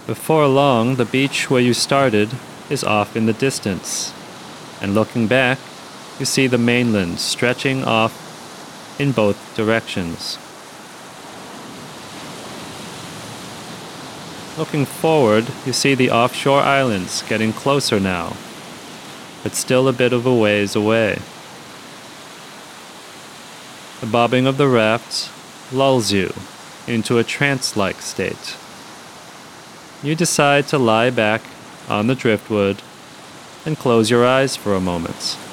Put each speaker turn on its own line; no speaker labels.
Before long, the beach where you started is off in the distance, and looking back, you see the mainland stretching off in both directions. Looking forward, you see the offshore islands getting closer now, but still a bit of a ways away. The bobbing of the rafts lulls you into a trance-like state. You decide to lie back on the driftwood and close your eyes for a moment.